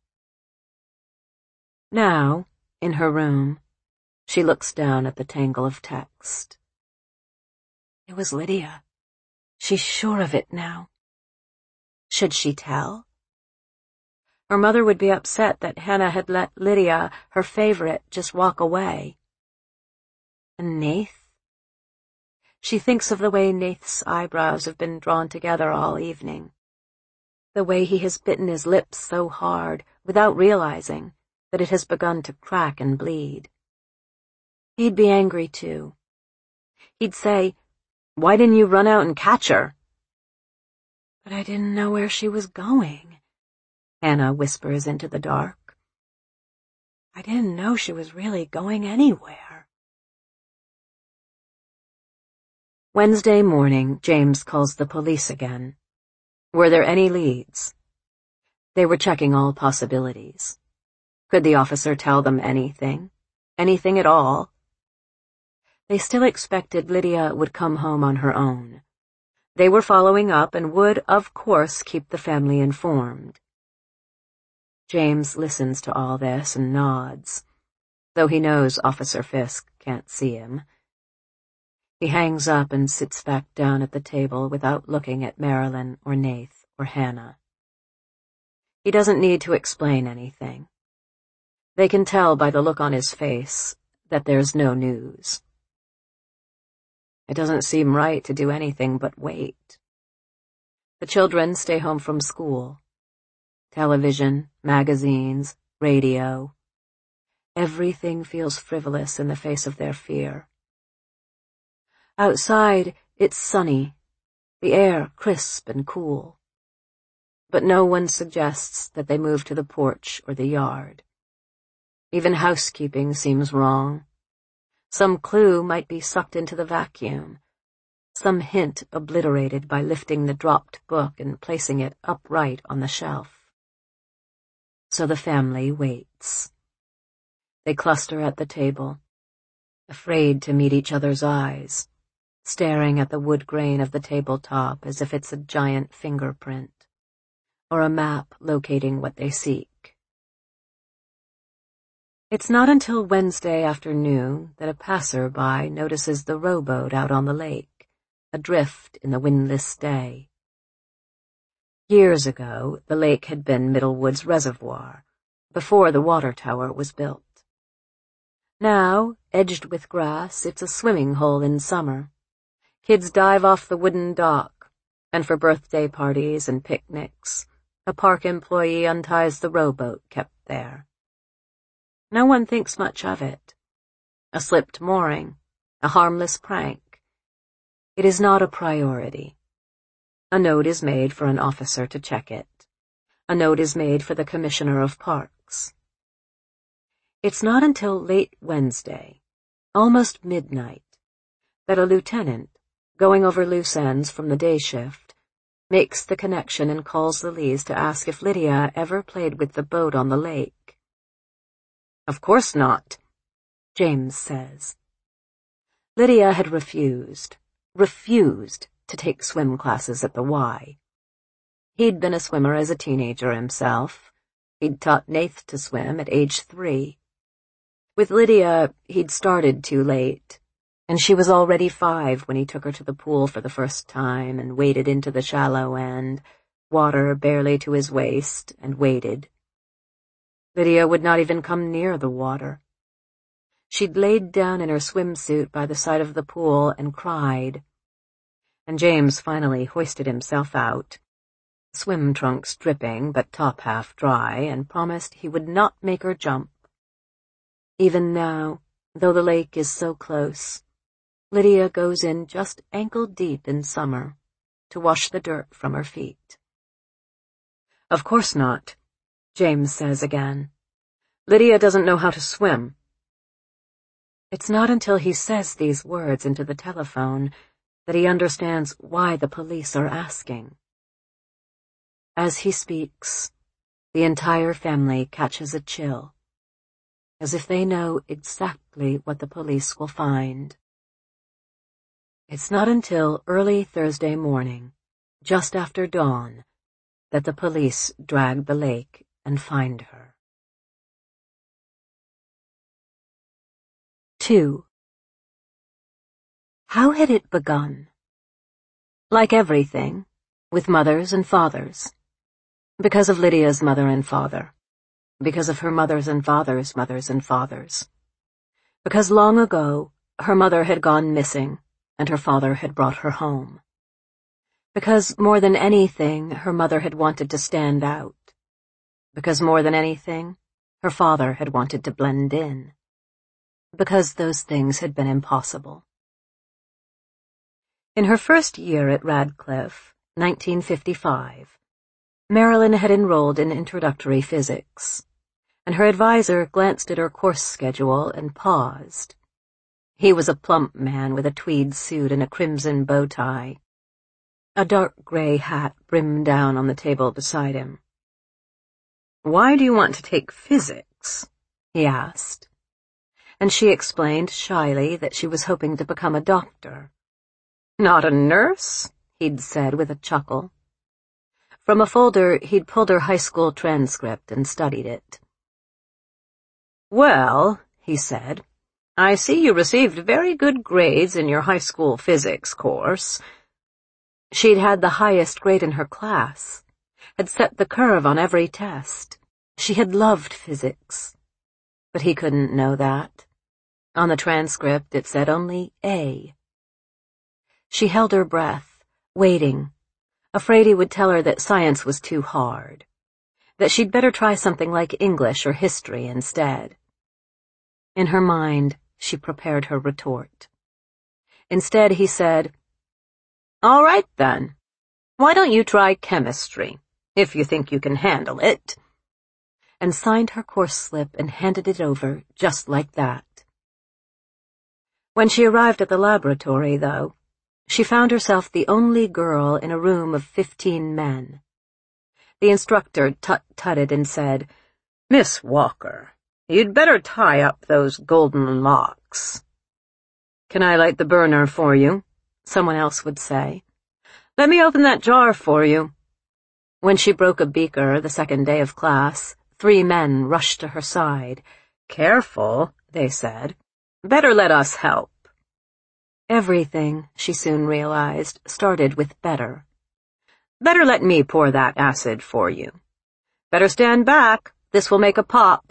Now, in her room, she looks down at the tangle of text. It was Lydia. She's sure of it now. Should she tell? Her mother would be upset that Hannah had let Lydia, her favorite, just walk away. And Nath? She thinks of the way Nath's eyebrows have been drawn together all evening. The way he has bitten his lips so hard, without realizing, that it has begun to crack and bleed. He'd be angry too. He'd say, Why didn't you run out and catch her?" "But I didn't know where she was going," Hannah whispers into the dark. "I didn't know she was really going anywhere." Wednesday morning, James calls the police again. Were there any leads? They were checking all possibilities. Could the officer tell them anything? Anything at all? They still expected Lydia would come home on her own. They were following up and would, of course, keep the family informed. James listens to all this and nods, though he knows Officer Fisk can't see him. He hangs up and sits back down at the table without looking at Marilyn or Nath or Hannah. He doesn't need to explain anything. They can tell by the look on his face that there's no news. It doesn't seem right to do anything but wait. The children stay home from school. Television, magazines, radio. Everything feels frivolous in the face of their fear. Outside, it's sunny, the air crisp and cool. But no one suggests that they move to the porch or the yard. Even housekeeping seems wrong. Some clue might be sucked into the vacuum, some hint obliterated by lifting the dropped book and placing it upright on the shelf. So the family waits. They cluster at the table, afraid to meet each other's eyes, staring at the wood grain of the tabletop as if it's a giant fingerprint, or a map locating what they seek. It's not until Wednesday afternoon that a passer-by notices the rowboat out on the lake, adrift in the windless day. Years ago, the lake had been Middlewood's reservoir, before the water tower was built. Now, edged with grass, it's a swimming hole in summer. Kids dive off the wooden dock, and for birthday parties and picnics, a park employee unties the rowboat kept there. No one thinks much of it. A slipped mooring, a harmless prank. It is not a priority. A note is made for an officer to check it. A note is made for the Commissioner of Parks. It's not until late Wednesday, almost midnight, that a lieutenant, going over loose ends from the day shift, makes the connection and calls the Lees to ask if Lydia ever played with the boat on the lake. "Of course not," James says. Lydia had refused to take swim classes at the Y. He'd been a swimmer as a teenager himself. He'd taught Nath to swim at age 3. With Lydia, he'd started too late, and she was already 5 when he took her to the pool for the first time and waded into the shallow end, water barely to his waist, and waited. Lydia would not even come near the water. She'd laid down in her swimsuit by the side of the pool and cried. And James finally hoisted himself out, swim trunks dripping but top half dry, and promised he would not make her jump. Even now, though the lake is so close, Lydia goes in just ankle-deep in summer to wash the dirt from her feet. "Of course not," James says again. "Lydia doesn't know how to swim." It's not until he says these words into the telephone that he understands why the police are asking. As he speaks, the entire family catches a chill, as if they know exactly what the police will find. It's not until early Thursday morning, just after dawn, that the police drag the lake and find her. 2. How had it begun? Like everything, with mothers and fathers. Because of Lydia's mother and father. Because of her mothers and fathers' mothers and fathers. Because long ago, her mother had gone missing, and her father had brought her home. Because more than anything, her mother had wanted to stand out. Because more than anything, her father had wanted to blend in. Because those things had been impossible. In her first year at Radcliffe, 1955, Marilyn had enrolled in introductory physics, and her advisor glanced at her course schedule and paused. He was a plump man with a tweed suit and a crimson bow tie. A dark gray hat brimmed down on the table beside him. "Why do you want to take physics?" he asked. And she explained shyly that she was hoping to become a doctor. "Not a nurse?" he'd said with a chuckle. From a folder, he'd pulled her high school transcript and studied it. "Well," he said, "I see you received very good grades in your high school physics course." She'd had the highest grade in her class, had set the curve on every test. She had loved physics. But he couldn't know that. On the transcript it said only A. She held her breath, waiting, afraid he would tell her that science was too hard, that she'd better try something like English or history instead. In her mind, she prepared her retort. Instead, he said, "All right, then. Why don't you try chemistry, if you think you can handle it?" And signed her course slip and handed it over just like that. When she arrived at the laboratory, though, she found herself the only girl in a room of 15 men. The instructor tut-tutted and said, "Miss Walker, you'd better tie up those golden locks." "Can I light the burner for you?" someone else would say. "Let me open that jar for you." When she broke a beaker the second day of class, 3 men rushed to her side. "Careful," they said. "Better let us help." Everything, she soon realized, started with better. "Better let me pour that acid for you." "Better stand back. This will make a pop."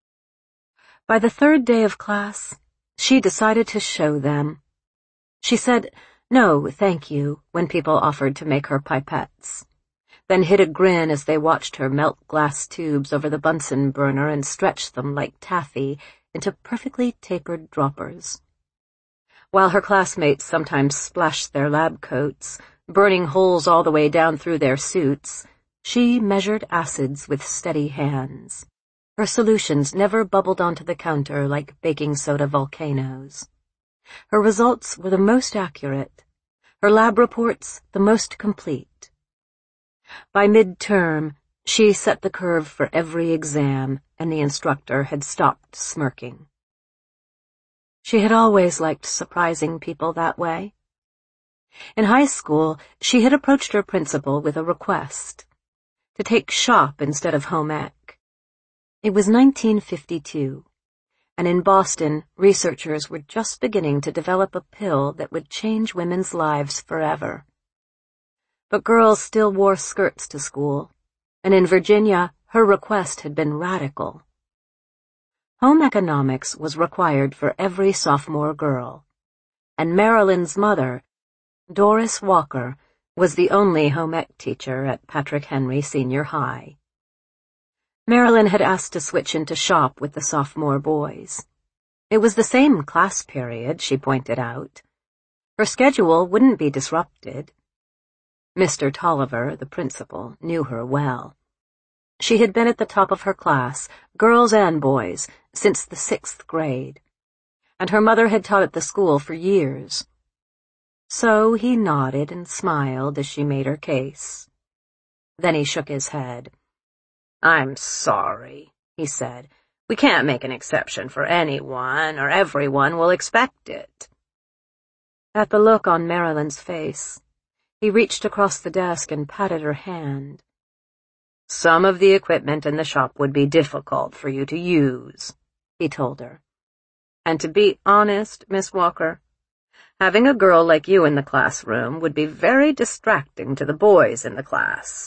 By the 3rd day of class, she decided to show them. She said, "No, thank you," when people offered to make her pipettes, then hid a grin as they watched her melt glass tubes over the Bunsen burner and stretch them like taffy into perfectly tapered droppers. While her classmates sometimes splashed their lab coats, burning holes all the way down through their suits, she measured acids with steady hands. Her solutions never bubbled onto the counter like baking soda volcanoes. Her results were the most accurate, her lab reports the most complete. By mid-term, she set the curve for every exam, and the instructor had stopped smirking. She had always liked surprising people that way. In high school, she had approached her principal with a request to take shop instead of home ec. It was 1952, and in Boston, researchers were just beginning to develop a pill that would change women's lives forever. But girls still wore skirts to school, and in Virginia, her request had been radical. Home economics was required for every sophomore girl, and Marilyn's mother, Doris Walker, was the only home ec teacher at Patrick Henry Senior High. Marilyn had asked to switch into shop with the sophomore boys. It was the same class period, she pointed out. Her schedule wouldn't be disrupted. Mr. Tolliver, the principal, knew her well. She had been at the top of her class, girls and boys, since the 6th grade, and her mother had taught at the school for years. So he nodded and smiled as she made her case. Then he shook his head. "I'm sorry," he said. "We can't make an exception for anyone, or everyone will expect it." At the look on Marilyn's face, he reached across the desk and patted her hand. "Some of the equipment in the shop would be difficult for you to use," he told her. "And to be honest, Miss Walker, having a girl like you in the classroom would be very distracting to the boys in the class."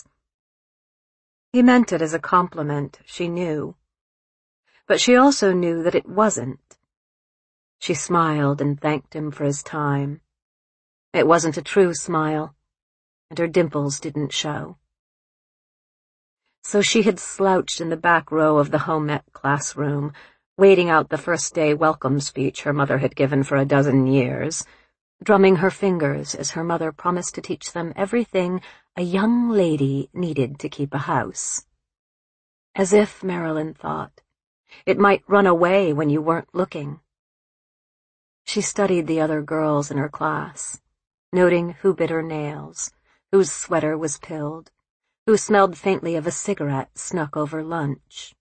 He meant it as a compliment, she knew. But she also knew that it wasn't. She smiled and thanked him for his time. It wasn't a true smile, and her dimples didn't show. So she had slouched in the back row of the home ec classroom, waiting out the first day welcome speech her mother had given for a dozen years, drumming her fingers as her mother promised to teach them everything a young lady needed to keep a house. As if, Marilyn thought, it might run away when you weren't looking. She studied the other girls in her class, noting who bit her nails, whose sweater was pilled, who smelled faintly of a cigarette snuck over lunch.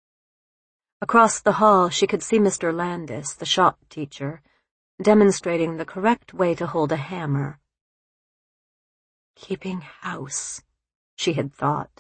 Across the hall she could see Mr. Landis, the shop teacher, demonstrating the correct way to hold a hammer. Keeping house, she had thought.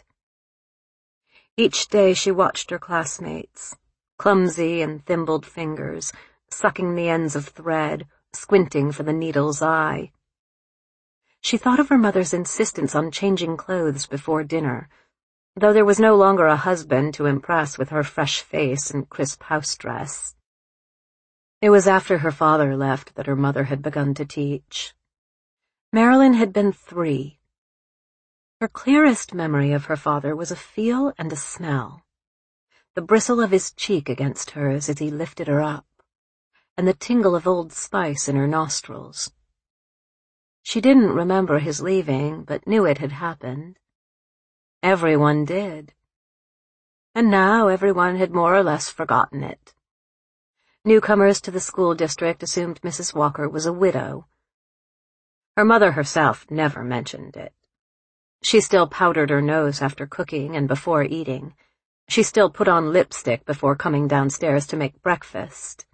Each day she watched her classmates, clumsy and thimbled fingers, sucking the ends of thread, squinting for the needle's eye. She thought of her mother's insistence on changing clothes before dinner, though there was no longer a husband to impress with her fresh face and crisp house dress. It was after her father left that her mother had begun to teach. Marilyn had been 3. Her clearest memory of her father was a feel and a smell, the bristle of his cheek against hers as he lifted her up, and the tingle of Old Spice in her nostrils. She didn't remember his leaving, but knew it had happened. Everyone did. And now everyone had more or less forgotten it. Newcomers to the school district assumed Mrs. Walker was a widow. Her mother herself never mentioned it. She still powdered her nose after cooking and before eating. She still put on lipstick before coming downstairs to make breakfast.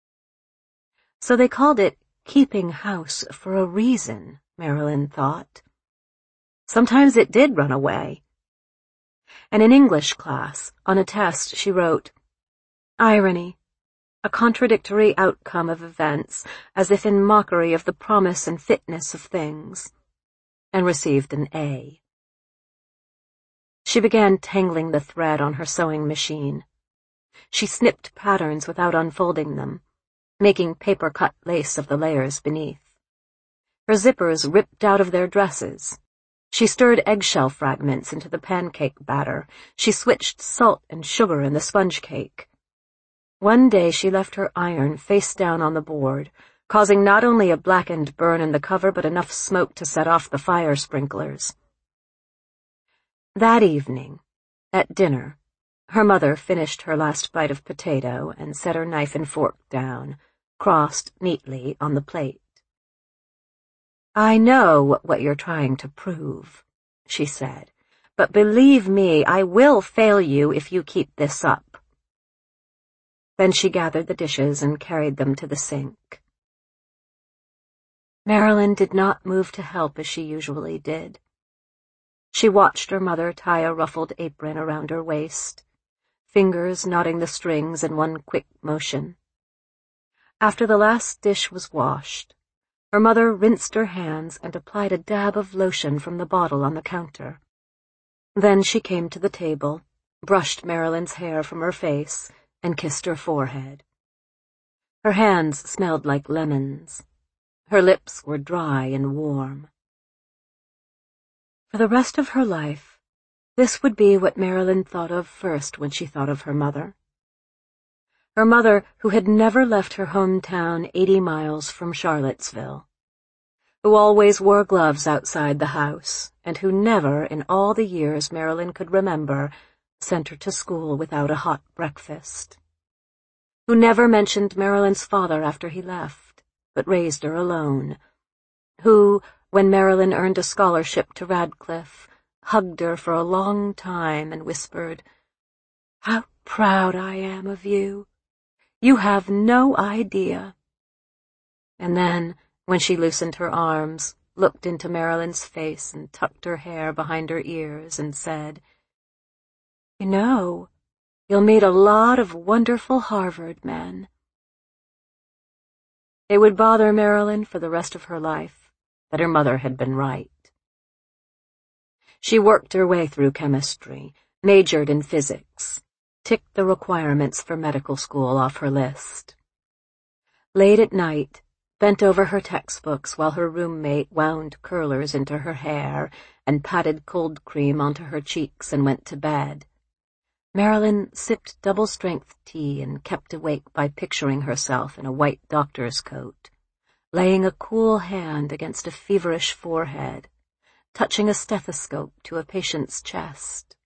So they called it keeping house for a reason, Marilyn thought. Sometimes it did run away. And in English class, on a test, she wrote, "Irony, a contradictory outcome of events, as if in mockery of the promise and fitness of things," and received an A. She began tangling the thread on her sewing machine. She snipped patterns without unfolding them, making paper-cut lace of the layers beneath. Her zippers ripped out of their dresses. She stirred eggshell fragments into the pancake batter. She switched salt and sugar in the sponge cake. One day she left her iron face down on the board, causing not only a blackened burn in the cover but enough smoke to set off the fire sprinklers. That evening, at dinner, her mother finished her last bite of potato and set her knife and fork down, crossed neatly on the plate. "I know what you're trying to prove," she said, "but believe me, I will fail you if you keep this up." Then she gathered the dishes and carried them to the sink. Marilyn did not move to help as she usually did. She watched her mother tie a ruffled apron around her waist, fingers knotting the strings in one quick motion. After the last dish was washed, her mother rinsed her hands and applied a dab of lotion from the bottle on the counter. Then she came to the table, brushed Marilyn's hair from her face, and kissed her forehead. Her hands smelled like lemons. Her lips were dry and warm. For the rest of her life, this would be what Marilyn thought of first when she thought of her mother. Her mother, who had never left her hometown 80 miles from Charlottesville, who always wore gloves outside the house, and who never, in all the years Marilyn could remember, sent her to school without a hot breakfast, who never mentioned Marilyn's father after he left, but raised her alone, who, when Marilyn earned a scholarship to Radcliffe, hugged her for a long time and whispered, "How proud I am of you. You have no idea." And then, when she loosened her arms, looked into Marilyn's face and tucked her hair behind her ears and said, "You know, you'll meet a lot of wonderful Harvard men." It would bother Marilyn for the rest of her life that her mother had been right. She worked her way through chemistry, majored in physics, ticked the requirements for medical school off her list. Late at night, bent over her textbooks while her roommate wound curlers into her hair and patted cold cream onto her cheeks and went to bed, Marilyn sipped double-strength tea and kept awake by picturing herself in a white doctor's coat, laying a cool hand against a feverish forehead, touching a stethoscope to a patient's chest.